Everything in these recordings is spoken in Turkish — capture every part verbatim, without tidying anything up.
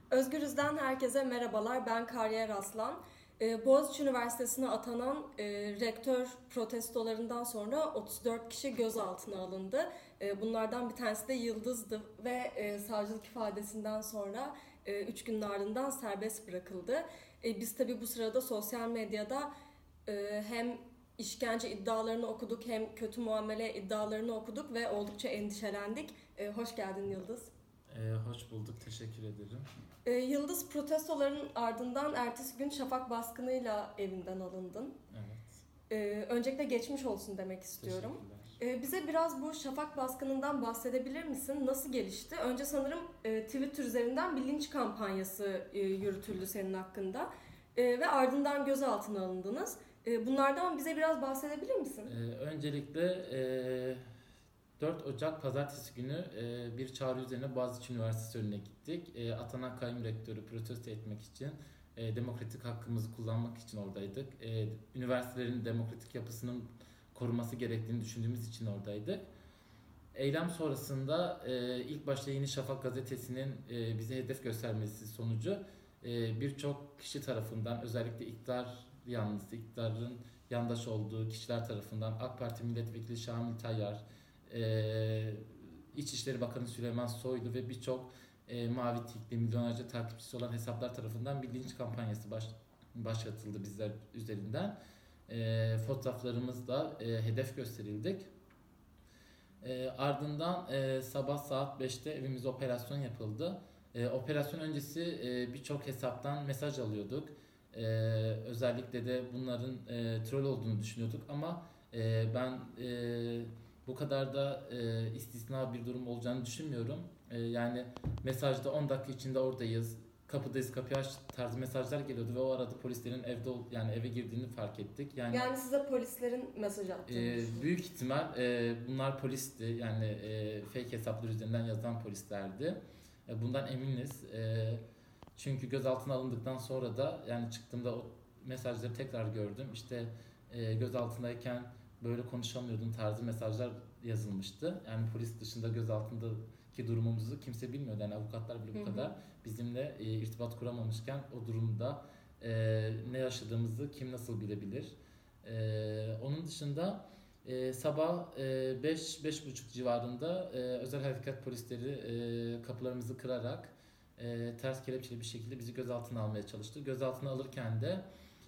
Özgürüz'den herkese merhabalar. Ben Kariyer Aslan. Ee, Boğaziçi Üniversitesi'ne atanan e, rektör protestolarından sonra otuz dört kişi gözaltına alındı. E, bunlardan bir tanesi de Yıldız'dı ve e, savcılık ifadesinden sonra üç günün ardından serbest bırakıldı. E, biz tabii bu sırada sosyal medyada e, hem işkence iddialarını okuduk hem kötü muamele iddialarını okuduk ve oldukça endişelendik. E, hoş geldin Yıldız. Ee, hoş bulduk, teşekkür ederim. Ee, Yıldız, protestoların ardından ertesi gün şafak baskınıyla evinden alındın. Evet, Ee, öncelikle geçmiş olsun demek istiyorum. teşekkürler. Ee, bize biraz bu şafak baskınından bahsedebilir misin? Nasıl gelişti? Önce sanırım e, Twitter üzerinden bir linç kampanyası e, yürütüldü senin hakkında. E, ve ardından gözaltına alındınız. E, bunlardan bize biraz bahsedebilir misin? Ee, öncelikle e, dört Ocak Pazartesi günü e, bir çağrı üzerine Boğaziçi Üniversitesi önüne gittik. E, atanan kayyum rektörü protesto etmek için, e, demokratik hakkımızı kullanmak için oradaydık. E, üniversitelerin demokratik yapısının korunması gerektiğini düşündüğümüz için oradaydık. Eylem sonrasında e, ilk başta Yeni Şafak gazetesinin e, bize hedef göstermesi sonucu e, birçok kişi tarafından, özellikle iktidar yanlısı, iktidarın yandaş olduğu kişiler tarafından AK Parti Milletvekili Şamil Tayyar, e, İçişleri Bakanı Süleyman Soylu ve birçok e, mavi tikli milyonlarca takipçisi olan hesaplar tarafından bir linç kampanyası baş, başlatıldı bizler üzerinden. E, fotoğraflarımızla e, hedef gösterildik. E, ardından e, sabah saat beşte evimize operasyon yapıldı. E, operasyon öncesi e, birçok hesaptan mesaj alıyorduk. E, özellikle de bunların e, troll olduğunu düşünüyorduk ama e, ben e, bu kadar da e, istisna bir durum olacağını düşünmüyorum. E, yani mesajda on dakika içinde oradayız, kapıdayız, kapıyı aç tarzı mesajlar geliyordu ve o arada polislerin evde yani eve girdiğini fark ettik. Yani, yani size polislerin mesaj attığını e, büyük ihtimal e, bunlar polisti, yani e, fake hesaplar üzerinden yazan polislerdi. E, bundan eminiz. E, çünkü gözaltına alındıktan sonra da yani çıktığımda o mesajları tekrar gördüm. İşte e, gözaltındayken böyle konuşamıyordun tarzı mesajlar yazılmıştı. Yani polis dışında gözaltındaki durumumuzu kimse bilmiyordu. Yani avukatlar bile bu kadar bizimle e, irtibat kuramamışken o durumda e, ne yaşadığımızı kim nasıl bilebilir? E, onun dışında e, sabah e, beş beş buçuk civarında e, özel harekat polisleri e, kapılarımızı kırarak e, ters kelepçeli bir şekilde bizi gözaltına almaya çalıştı. Gözaltına alırken de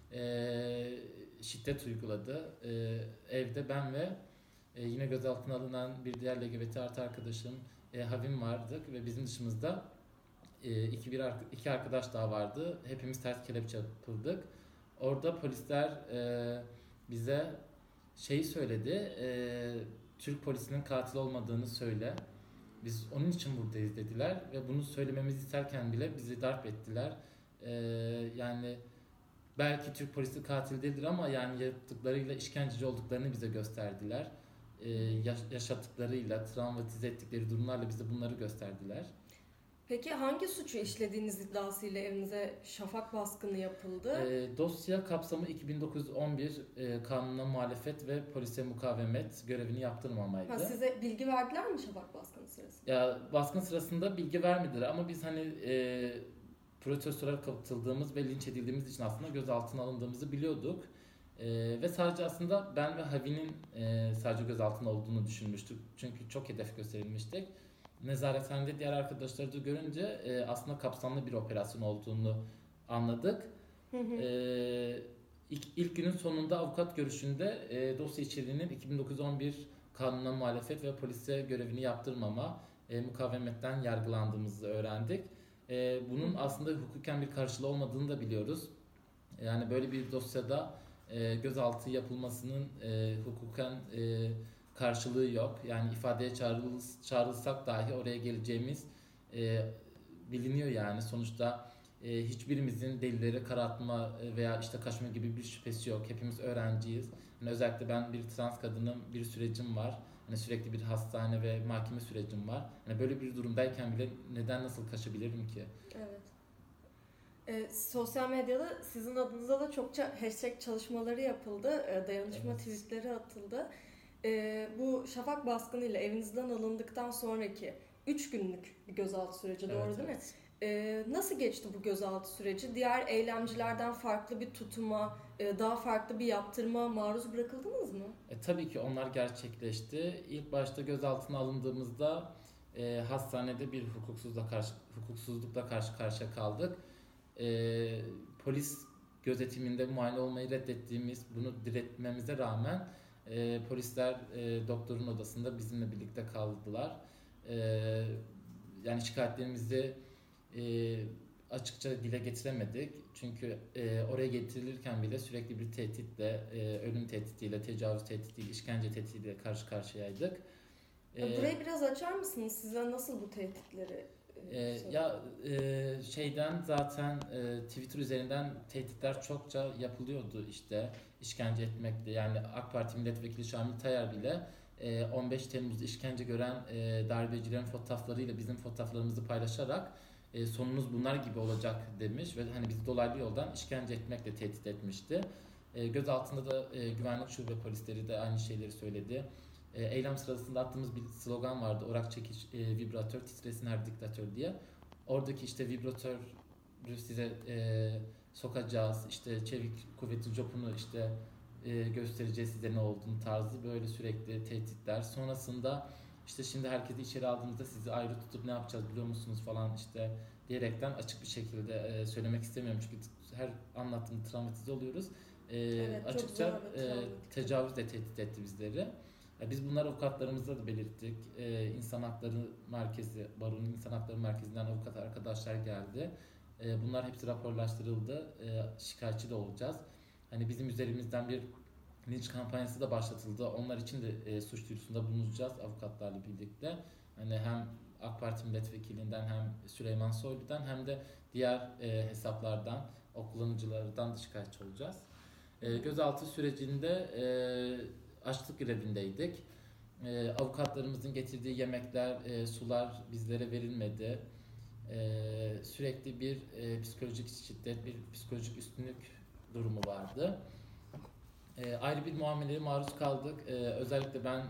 e, şiddet uyguladı. E, evde ben ve e, yine gözaltına alınan bir diğer L G B T artı arkadaşım e, Havim vardık ve bizim dışımızda e, iki, bir, iki arkadaş daha vardı. Hepimiz ters kelepçe yapıldık. Orada polisler e, bize şeyi söyledi, e, Türk polisinin katil olmadığını söyle. Biz onun için buradayız dediler ve bunu söylememizi isterken bile bizi darp ettiler. E, yani belki Türk polisi katil değildir ama yani yaptıklarıyla işkenceci olduklarını bize gösterdiler. E, yaşattıklarıyla, travmatize ettikleri durumlarla bize bunları gösterdiler. Peki hangi suçu işlediğiniz iddiasıyla evinize şafak baskını yapıldı? E, dosya kapsamı iki bin dokuz yüz on bir e, kanuna muhalefet ve polise mukavemet görevini yaptırmamaydı. Ha, size bilgi verdiler mi şafak baskını sırasında? Ya baskın sırasında bilgi vermediler ama biz hani e, protestolara katıldığımız ve linç edildiğimiz için aslında gözaltına alındığımızı biliyorduk. E, ve sadece aslında ben ve Havi'nin e, sadece gözaltına olduğunu düşünmüştük. Çünkü çok hedef gösterilmiştik. Nezarethanede diğer arkadaşları da görünce e, aslında kapsamlı bir operasyon olduğunu anladık. Hı hı. E, ilk, ilk günün sonunda avukat görüşünde e, dosya içeriğinin iki bin dokuz yüz on bir kanuna muhalefet ve polise görevini yaptırmama e, mukavemetten yargılandığımızı öğrendik. E, bunun aslında hukuken bir karşılığı olmadığını da biliyoruz. Yani böyle bir dosyada e, gözaltı yapılmasının e, hukuken e, karşılığı yok. Yani ifadeye çağrılırsak, çağrılsak dahi oraya geleceğimiz e, biliniyor yani. Sonuçta e, hiçbirimizin delilleri karartma veya işte kaçma gibi bir şüphesi yok. Hepimiz öğrenciyiz. Yani özellikle ben bir trans kadınım, bir sürecim var. Yani sürekli bir hastane ve mahkeme sürecim var. Yani böyle bir durumdayken bile neden nasıl kaçabilirim ki? Evet. E, sosyal medyada sizin adınıza da çokça hashtag çalışmaları yapıldı. E, dayanışma evet. tweetleri atıldı. E, bu şafak baskınıyla evinizden alındıktan sonraki üç günlük bir gözaltı süreci, doğru evet, değil evet. mi? Ee, nasıl geçti bu gözaltı süreci? Diğer eylemcilerden farklı bir tutuma, e, daha farklı bir yaptırıma maruz bırakıldınız mı? E, tabii ki onlar gerçekleşti. İlk başta gözaltına alındığımızda e, hastanede bir hukuksuzlukla karşı, hukuksuzlukla karşı karşıya kaldık. E, Polis gözetiminde muayene olmayı reddettiğimiz, bunu diretmemize rağmen e, polisler e, doktorun odasında bizimle birlikte kaldılar. E, Yani şikayetlerimizi e, açıkça dile getiremedik. Çünkü e, oraya getirilirken bile sürekli bir tehditle, e, ölüm tehdidiyle, tecavüz tehdidiyle, işkence tehdidiyle karşı karşıyaydık. E, Burayı biraz açar mısınız? Size nasıl bu tehditleri e, e, söyledi? ya e, şeyden zaten e, Twitter üzerinden tehditler çokça yapılıyordu işte işkence etmekle. Yani AK Parti milletvekili Şamil Tayyar bile e, on beş Temmuz'da işkence gören e, darbecilerin fotoğraflarıyla bizim fotoğraflarımızı paylaşarak e, sonunuz bunlar gibi olacak demiş ve hani bizi dolaylı yoldan işkence etmekle tehdit etmişti. E, gözaltında da e, güvenlik şube polisleri de aynı şeyleri söyledi. E, eylem sırasında attığımız bir slogan vardı. Orak çekiç e, vibratör titresin her diktatör diye. Oradaki işte vibratörü size e, sokacağız. İşte çevik kuvvetli copunu işte e, göstereceğiz size ne olduğunu tarzı böyle sürekli tehditler. Sonrasında işte şimdi herkesi içeri aldığımızda sizi ayrı tutup ne yapacağız biliyor musunuz falan işte diyerekten açık bir şekilde e, söylemek istemiyorum çünkü her anlattığımda travmatize oluyoruz. E, Evet, çok açıkça zor ve e, travmatik. tecavüzle tehdit etti bizleri. Ya biz bunları avukatlarımızda da belirttik. E, İnsan Hakları Merkezi, Baro'nun İnsan Hakları Merkezi'nden avukat arkadaşlar geldi. E, bunlar hepsi raporlaştırıldı. E, şikayetçi de olacağız. Hani bizim üzerimizden bir linç kampanyası da başlatıldı. Onlar için de e, suç duyurusunda bulunacağız avukatlarla birlikte. Hani hem AK Parti milletvekilinden hem Süleyman Soylu'dan hem de diğer e, hesaplardan, o kullanıcılardan da şikayetçi olacağız. E, gözaltı sürecinde e, açlık grevindeydik. E, avukatlarımızın getirdiği yemekler, e, sular bizlere verilmedi. E, sürekli bir e, psikolojik şiddet, bir psikolojik üstünlük durumu vardı. E, ayrı bir muameleye maruz kaldık. E, özellikle ben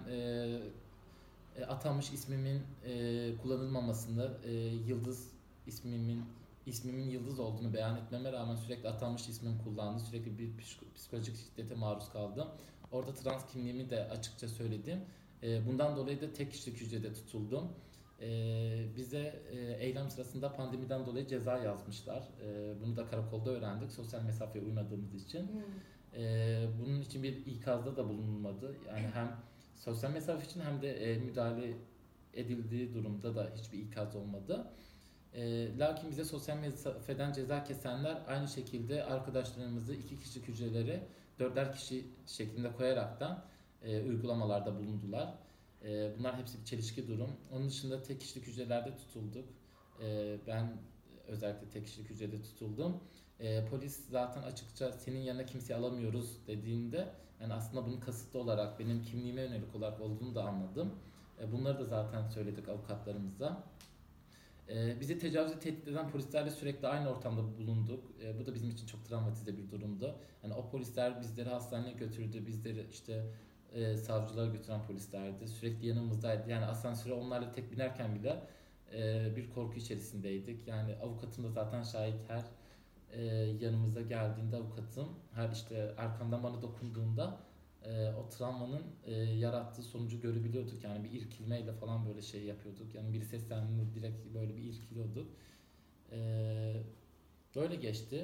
e, atanmış ismimin e, kullanılmamasını, e, Yıldız ismimin ismimin Yıldız olduğunu beyan etmeme rağmen sürekli atanmış ismim kullandı. Sürekli bir psikolojik şiddete maruz kaldım. Orada trans kimliğimi de açıkça söyledim. E, bundan dolayı da tek kişilik hücrede tutuldum. E, bize e, eylem sırasında pandemiden dolayı ceza yazmışlar. E, bunu da karakolda öğrendik. Sosyal mesafeye uymadığımız için. Hmm. Ee, bunun için bir ikazda da bulunulmadı. Yani hem sosyal mesafe için hem de e, müdahale edildiği durumda da hiçbir ikaz olmadı. E, lakin bize sosyal mesafeden ceza kesenler aynı şekilde arkadaşlarımızı iki kişilik hücrelere dörder kişi şeklinde koyaraktan e, uygulamalarda bulundular. E, bunlar hepsi bir çelişki durum. Onun dışında tek kişilik hücrelerde tutulduk. E, ben özellikle tek kişilik hücrede tutuldum. E, polis zaten açıkça senin yanına kimseyi alamıyoruz dediğinde yani aslında bunun kasıtlı olarak benim kimliğime yönelik olarak olduğunu da anladım. E, bunları da zaten söyledik avukatlarımıza. E, bizi tecavüze tehdit eden polislerle sürekli aynı ortamda bulunduk. E, bu da bizim için çok travmatize bir durumdu. Yani o polisler bizleri hastaneye götürdü, bizleri işte e, savcılara götüren polislerdi. Sürekli yanımızdaydı. Yani asansöre onlarla tek binerken bile e, bir korku içerisindeydik. Yani avukatım da zaten şahit her e, yanımıza geldiğinde avukatım her işte arkamdan bana dokunduğunda e, o travmanın e, yarattığı sonucu görebiliyorduk. Yani bir irkilmeyle falan böyle şey yapıyorduk. Yani biri seslendiğinde direkt böyle bir irkiliyorduk. E, böyle geçti.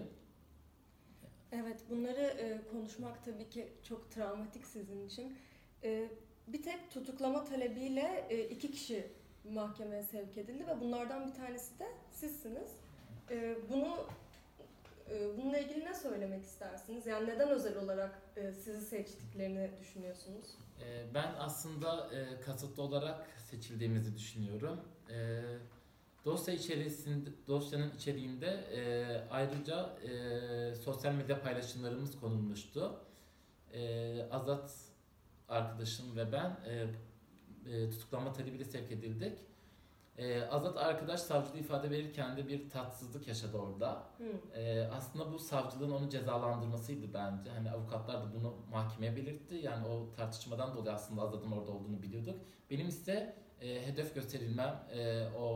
Evet, bunları e, konuşmak tabii ki çok travmatik sizin için. E, bir tek tutuklama talebiyle e, iki kişi mahkemeye sevk edildi ve bunlardan bir tanesi de sizsiniz. E, bunu e, bununla ilgili ne söylemek istersiniz? Yani neden özel olarak e, sizi seçtiklerini düşünüyorsunuz? E, ben aslında e, kasıtlı olarak seçildiğimizi düşünüyorum. E, Dosya içerisinde, dosyanın içeriğinde e, ayrıca e, sosyal medya paylaşımlarımız konulmuştu. E, Azat arkadaşım ve ben e, e, tutuklanma talebiyle sevk edildik. E, Azat arkadaş savcılığı ifade verirken de bir tatsızlık yaşadı orada. Hmm. E, aslında bu savcılığın onu cezalandırmasıydı bence. Hani avukatlar da bunu mahkemeye belirtti. Yani o tartışmadan dolayı aslında Azat'ın orada olduğunu biliyorduk. Benim ise e, hedef gösterilmem, e, o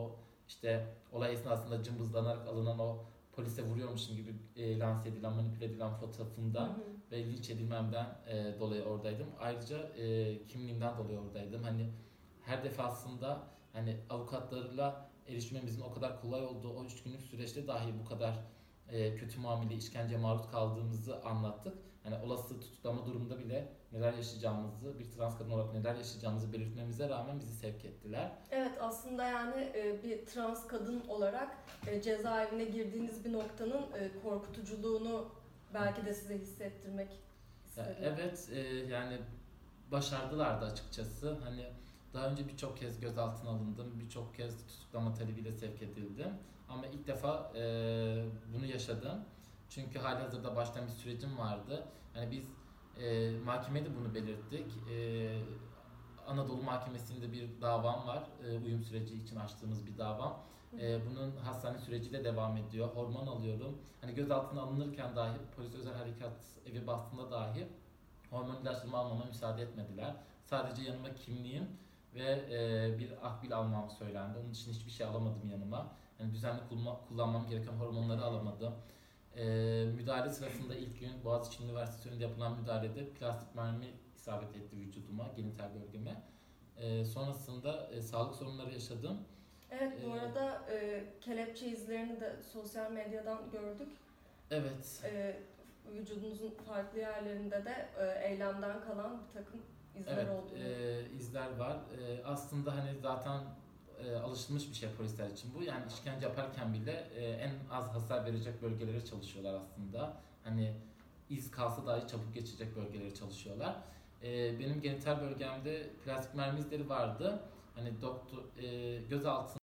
işte olay esnasında cımbızlanarak alınan o polise vuruyormuşum gibi e, lanse edilen, manipüle edilen fotoğrafımdan Hı hı. ve linç edilmemden e, dolayı oradaydım. Ayrıca e, kimliğimden dolayı oradaydım. Hani her defasında hani avukatlarla erişmemizin o kadar kolay olduğu o üç günlük süreçte dahi bu kadar e, kötü muamele, işkenceye maruz kaldığımızı anlattık. Hani olası tutuklama durumunda bile neler yaşayacağımızı, bir trans kadın olarak neler yaşayacağımızı belirtmemize rağmen bizi sevk ettiler. Evet, aslında yani e, bir trans kadın olarak e, cezaevine girdiğiniz bir noktanın e, korkutuculuğunu belki de size hissettirmek Ya, istediler. evet e, yani başardılar da açıkçası. Hani daha önce birçok kez gözaltına alındım, birçok kez tutuklama talebiyle sevk edildim. Ama ilk defa e, bunu yaşadım. Çünkü halihazırda baştan bir sürecim vardı. Hani biz e, mahkemeye de bunu belirttik. E, Anadolu Mahkemesi'nde bir davam var. E, uyum süreci için açtığımız bir davam. E, bunun hastane süreciyle devam ediyor. Hormon alıyorum. Hani gözaltına alınırken dahi polis özel harekat evi bastığında dahi hormon ilaçlarımı almama müsaade etmediler. Sadece yanıma kimliğim ve e, bir akbil almam söylendi. Onun için hiçbir şey alamadım yanıma. Yani düzenli kulma, kullanmam gereken hormonları alamadım. E, müdahale sırasında ilk gün Boğaziçi Üniversitesi önünde yapılan müdahalede plastik mermi isabet etti vücuduma, genital bölgeme. E, sonrasında e, sağlık sorunları yaşadım. Evet, bu Ee, arada e, kelepçe izlerini de sosyal medyadan gördük. Evet. E, vücudunuzun farklı yerlerinde de e, eylemden kalan bir takım izler Evet, olduğunu. e, izler var. E, aslında hani zaten e, alışılmış bir şey polisler için bu. Yani işkence yaparken bile e, en az hasar verecek bölgelere çalışıyorlar aslında. Hani iz kalsa dahi çabuk geçecek bölgelere çalışıyorlar. E, benim genital bölgemde plastik mermi izleri vardı. Hani doktor e, gözaltı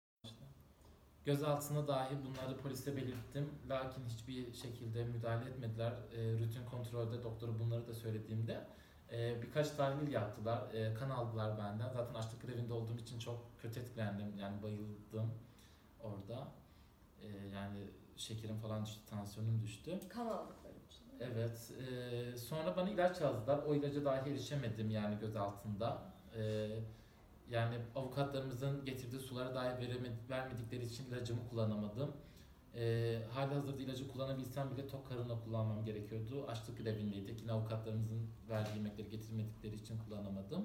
Gözaltına dahi bunları polise belirttim. Lakin hiçbir şekilde müdahale etmediler. E, rutin kontrolde doktora bunları da söylediğimde e, birkaç tahlil yaptılar. E, kan aldılar benden. Zaten açlık grevinde olduğum için çok kötü etkilendim. Yani bayıldım orada. E, yani şekerim falan düştü, tansiyonum düştü. Kan aldıkları için. Evet. E, sonra bana ilaç yazdılar. O ilaca dahi erişemedim yani gözaltında. E, Yani avukatlarımızın getirdiği sulara dahi veremedi- vermedikleri için ilacımı kullanamadım. Ee, halihazırda ilacı kullanabilsem bile tok karınla kullanmam gerekiyordu. Açlık grevindeydik. Yine avukatlarımızın verdiği yemekleri getirmedikleri için kullanamadım.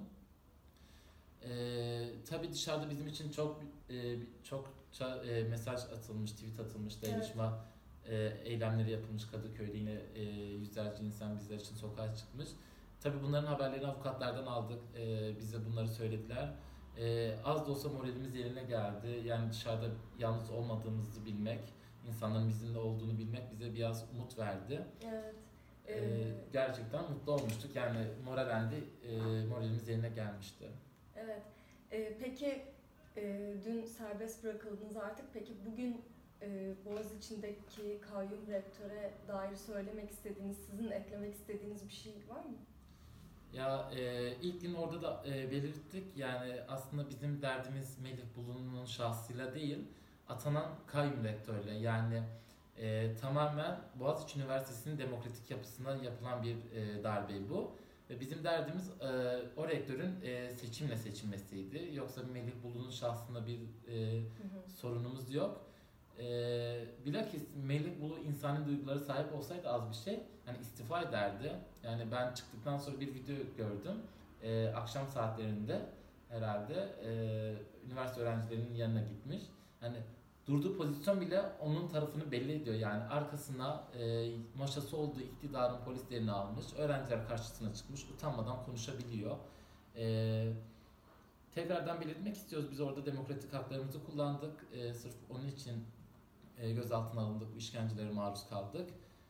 Ee, tabii dışarıda bizim için çok e, çok e, mesaj atılmış, tweet atılmış, dayanışma e, eylemleri yapılmış Kadıköy'de yine e, yüzlerce insan bizler için sokağa çıkmış. Tabii bunların haberlerini avukatlardan aldık. E, bize bunları söylediler. E, az da olsa moralimiz yerine geldi. Yani dışarıda yalnız olmadığımızı bilmek, insanların bizimle olduğunu bilmek bize biraz umut verdi. Evet. E, Ee, gerçekten mutlu olmuştuk. Yani moralendi, e, moralimiz yerine gelmişti. evet. Ee, peki e, dün serbest bırakıldınız artık. Peki bugün e, Boğaziçi'ndeki kayyum rektöre dair söylemek istediğiniz, sizin eklemek istediğiniz bir şey var mı? Ya e, ilk gün orada da e, belirttik yani aslında bizim derdimiz Melih Bulu'nun şahsıyla değil atanan kayyum rektörle yani e, tamamen Boğaziçi Üniversitesi'nin demokratik yapısına yapılan bir e, darbe bu. Ve bizim derdimiz e, o rektörün e, seçimle seçilmesiydi. Yoksa Melih Bulu'nun şahsında bir e, Hı hı. sorunumuz yok. Ee, bilakis Melih Bulu insani duyguları sahip olsaydı az bir şey hani istifa ederdi. Yani ben çıktıktan sonra bir video gördüm. Ee, akşam saatlerinde herhalde e, üniversite öğrencilerinin yanına gitmiş. Hani durduğu pozisyon bile onun tarafını belli ediyor. Yani arkasına e, maşası olduğu iktidarın polislerini almış. Öğrenciler karşısına çıkmış. Utanmadan konuşabiliyor. Ee, Tekrardan belirtmek istiyoruz. Biz orada demokratik haklarımızı kullandık. Ee, sırf onun için e, gözaltına alındık, bu işkencelere maruz kaldık.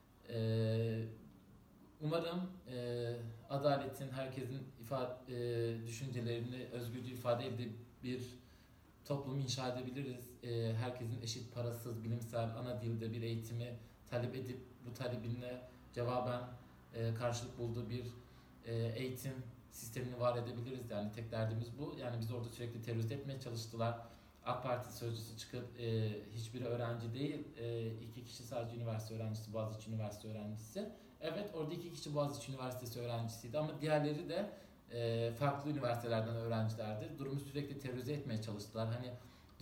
E, umarım e, adaletin, herkesin ifade, e, düşüncelerini özgürce ifade edip bir toplum inşa edebiliriz. E, herkesin eşit, parasız, bilimsel, ana dilde bir eğitimi talep edip bu talebine cevaben e, karşılık bulduğu bir e, eğitim sistemini var edebiliriz. Yani tek derdimiz bu. Yani biz orada sürekli terörize etmeye çalıştılar. AK Parti sözcüsü çıkıp e, hiçbiri öğrenci değil, e, iki kişi sadece üniversite öğrencisi, Boğaziçi Üniversite öğrencisi. Evet, orada iki kişi Boğaziçi Üniversitesi öğrencisiydi ama diğerleri de e, farklı üniversitelerden öğrencilerdi. Durumu sürekli terörize etmeye çalıştılar. Hani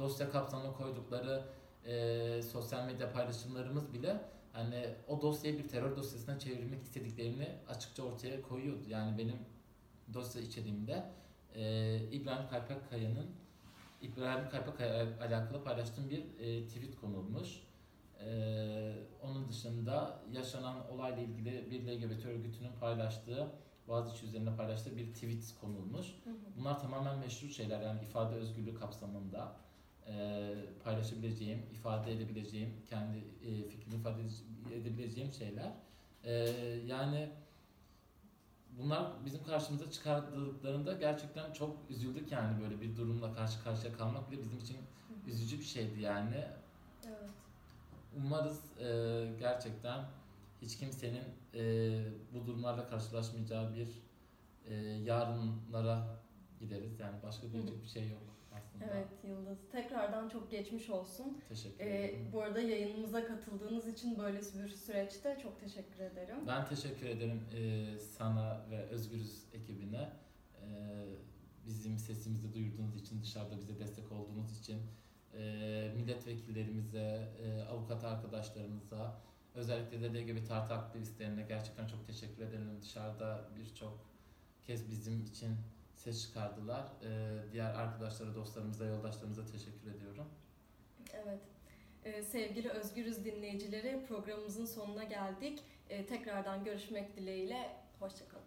dosya kapsamına koydukları e, sosyal medya paylaşımlarımız bile hani o dosyayı bir terör dosyasına çevirmek istediklerini açıkça ortaya koyuyordu. Yani benim dosya içeriğimde e, İbrahim Kaypakkaya'nın İbrahim Kaypakkaya alakalı paylaştığım bir e, tweet konulmuş. E, onun dışında yaşanan olayla ilgili bir L G B T örgütünün paylaştığı, Boğaziçi üzerine paylaştığı bir tweet konulmuş. Hı hı. Bunlar tamamen meşru şeyler, yani ifade özgürlüğü kapsamında e, paylaşabileceğim, ifade edebileceğim, kendi e, fikrimi ifade edebileceğim şeyler. E, yani bunlar bizim karşımıza çıkardıklarında gerçekten çok üzüldük, yani böyle bir durumla karşı karşıya kalmak bile bizim için üzücü bir şeydi yani. Evet. Umarız e, gerçekten hiç kimsenin e, bu durumlarla karşılaşmayacağı bir e, yarınlara gideriz. Yani başka diyecek bir şey yok aslında. Evet Yıldız. Tekrardan çok geçmiş olsun. Teşekkür Ee, ederim. bu arada yayınımıza katıldığınız için böyle bir süreçte çok teşekkür ederim. Ben teşekkür ederim e, sana ve Özgürüz ekibine. E, bizim sesimizi duyurduğunuz için, dışarıda bize destek olduğunuz için, e, milletvekillerimize, e, avukat arkadaşlarımıza, özellikle de L G B T artı aktivistlerine gerçekten çok teşekkür ederim. Dışarıda birçok kez bizim için ses çıkardılar. E, diğer arkadaşlara, dostlarımıza, yoldaşlarımıza teşekkür ediyorum. Evet. Ee, sevgili Özgürüz dinleyicileri, programımızın sonuna geldik. Ee, tekrardan görüşmek dileğiyle. Hoşça kalın.